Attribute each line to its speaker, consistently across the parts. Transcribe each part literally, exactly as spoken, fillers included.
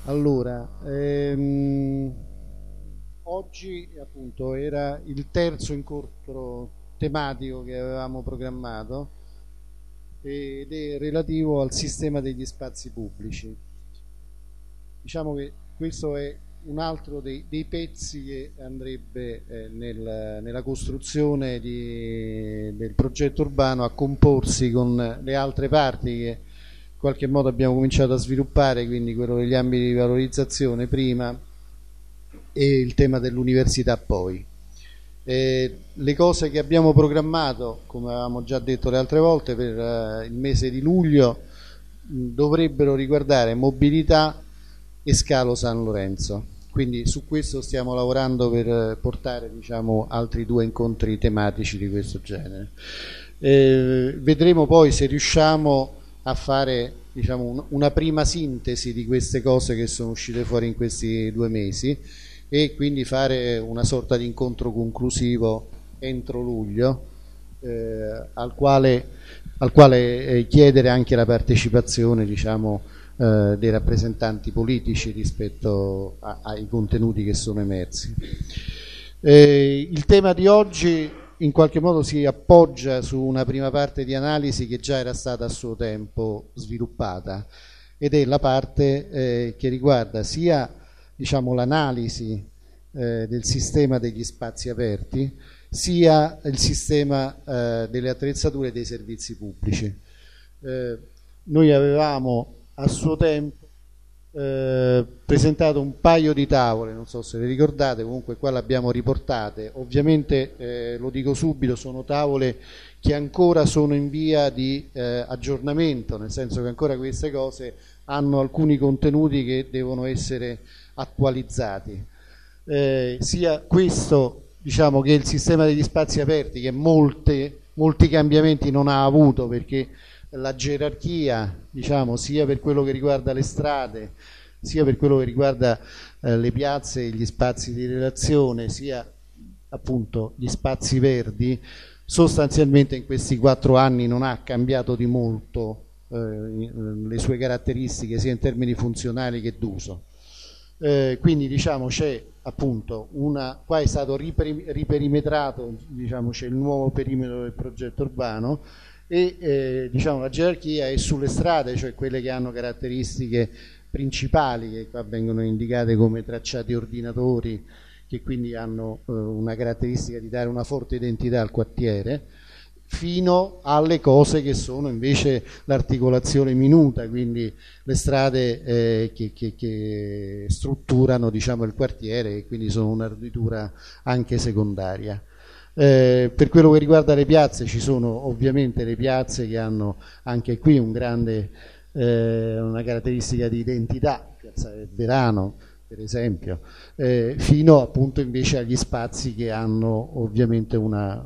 Speaker 1: Allora, ehm, oggi appunto era il terzo incontro tematico che avevamo programmato ed è relativo al sistema degli spazi pubblici. Diciamo che questo è un altro dei, dei pezzi che andrebbe eh, nel, nella costruzione di, del progetto urbano a comporsi con le altre parti che in qualche modo abbiamo cominciato a sviluppare, quindi quello degli ambiti di valorizzazione prima e il tema dell'università poi. Eh, le cose che abbiamo programmato, come avevamo già detto le altre volte, per eh, il mese di luglio mh, dovrebbero riguardare mobilità e scalo San Lorenzo. Quindi su questo stiamo lavorando per portare, diciamo, altri due incontri tematici di questo genere. Eh, vedremo poi se riusciamo a fare, diciamo, un, una prima sintesi di queste cose che sono uscite fuori in questi due mesi e quindi fare una sorta di incontro conclusivo entro luglio eh, al quale, al quale eh, chiedere anche la partecipazione, diciamo, eh, dei rappresentanti politici rispetto a, ai contenuti che sono emersi. Eh, il tema di oggi in qualche modo si appoggia su una prima parte di analisi che già era stata a suo tempo sviluppata ed è la parte eh, che riguarda sia, diciamo, l'analisi eh, del sistema degli spazi aperti sia il sistema eh, delle attrezzature e dei servizi pubblici. Eh, noi avevamo a suo tempo Eh, presentato un paio di tavole, non so se le ricordate, comunque qua le abbiamo riportate. Ovviamente eh, lo dico subito, sono tavole che ancora sono in via di eh, aggiornamento, nel senso che ancora queste cose hanno alcuni contenuti che devono essere attualizzati. Eh, sia questo, diciamo, che il sistema degli spazi aperti, che molte, molti cambiamenti non ha avuto, perché la gerarchia, diciamo, sia per quello che riguarda le strade, sia per quello che riguarda eh, le piazze e gli spazi di relazione, sia appunto gli spazi verdi, sostanzialmente in questi quattro anni non ha cambiato di molto eh, le sue caratteristiche sia in termini funzionali che d'uso. Eh, quindi, diciamo, c'è appunto una, qua è stato riperi, riperimetrato, diciamo, c'è il nuovo perimetro del progetto urbano e eh, diciamo, la gerarchia è sulle strade, cioè quelle che hanno caratteristiche principali che qua vengono indicate come tracciati ordinatori, che quindi hanno eh, una caratteristica di dare una forte identità al quartiere, fino alle cose che sono invece l'articolazione minuta, quindi le strade eh, che, che, che strutturano, diciamo, il quartiere e quindi sono un'arditura anche secondaria. Eh, per quello che riguarda le piazze, ci sono ovviamente le piazze che hanno anche qui un grande, eh, una caratteristica di identità, Piazza del Verano per esempio, eh, fino appunto invece agli spazi che hanno ovviamente una,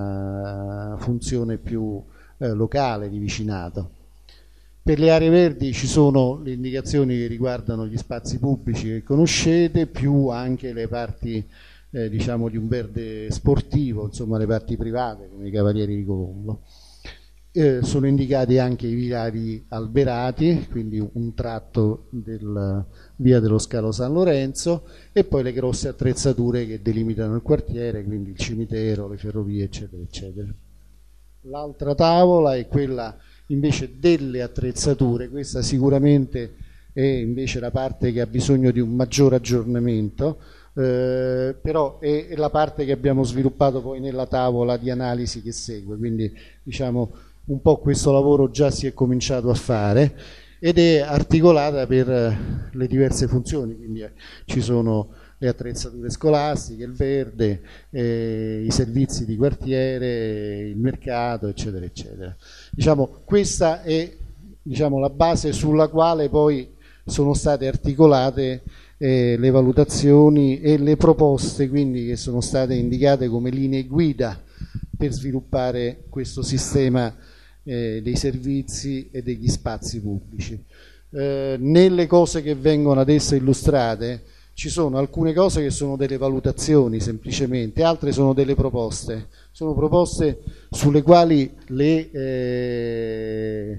Speaker 1: una funzione più eh, locale, di vicinato. Per le aree verdi ci sono le indicazioni che riguardano gli spazi pubblici che conoscete, più anche le parti Eh, diciamo di un verde sportivo, insomma le parti private come i Cavalieri di Colombo. Eh, sono indicati anche i viali alberati, quindi un tratto della via dello Scalo San Lorenzo, e poi le grosse attrezzature che delimitano il quartiere, quindi il cimitero, le ferrovie, eccetera, eccetera. L'altra tavola è quella invece delle attrezzature, questa sicuramente è invece la parte che ha bisogno di un maggior aggiornamento. Eh, però è, è la parte che abbiamo sviluppato poi nella tavola di analisi che segue, quindi diciamo un po' questo lavoro già si è cominciato a fare ed è articolata per le diverse funzioni, quindi eh, ci sono le attrezzature scolastiche, il verde, eh, i servizi di quartiere, il mercato, eccetera, eccetera. Diciamo, questa è, diciamo, la base sulla quale poi sono state articolate Eh, le valutazioni e le proposte, quindi, che sono state indicate come linee guida per sviluppare questo sistema eh, dei servizi e degli spazi pubblici. Eh, nelle cose che vengono adesso illustrate ci sono alcune cose che sono delle valutazioni semplicemente, altre sono delle proposte, sono proposte sulle quali le, eh,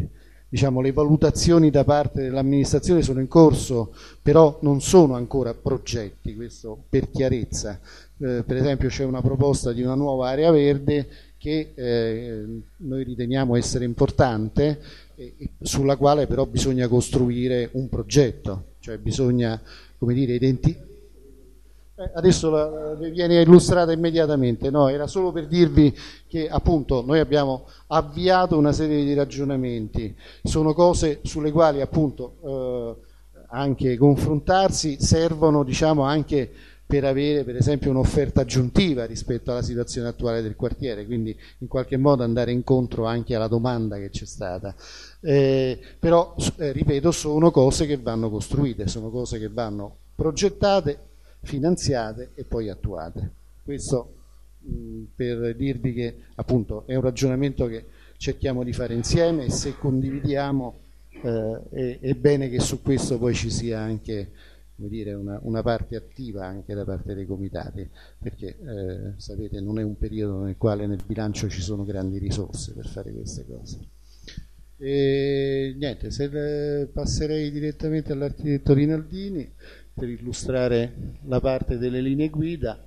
Speaker 1: diciamo, le valutazioni da parte dell'amministrazione sono in corso, però non sono ancora progetti, questo per chiarezza. Eh, per esempio c'è una proposta di una nuova area verde che eh, noi riteniamo essere importante, eh, sulla quale però bisogna costruire un progetto, cioè bisogna, come dire, identificare. Eh, adesso la, viene illustrata immediatamente, no? Era solo per dirvi che appunto noi abbiamo avviato una serie di ragionamenti, sono cose sulle quali appunto eh, anche confrontarsi servono, diciamo, anche per avere per esempio un'offerta aggiuntiva rispetto alla situazione attuale del quartiere, quindi in qualche modo andare incontro anche alla domanda che c'è stata. Eh, però, eh, ripeto, sono cose che vanno costruite, sono cose che vanno progettate, finanziate e poi attuate. Questo mh, per dirvi che appunto è un ragionamento che cerchiamo di fare insieme e se condividiamo eh, è, è bene che su questo poi ci sia anche, come dire, una, una parte attiva anche da parte dei comitati, perché eh, sapete non è un periodo nel quale nel bilancio ci sono grandi risorse per fare queste cose. E niente, se passerei direttamente all'architetto Rinaldini per illustrare la parte delle linee guida.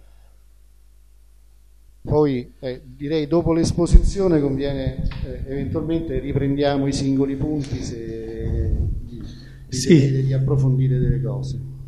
Speaker 1: Poi eh, direi dopo l'esposizione conviene eh, eventualmente riprendiamo i singoli punti se di, di,
Speaker 2: sì.
Speaker 1: di approfondire delle cose.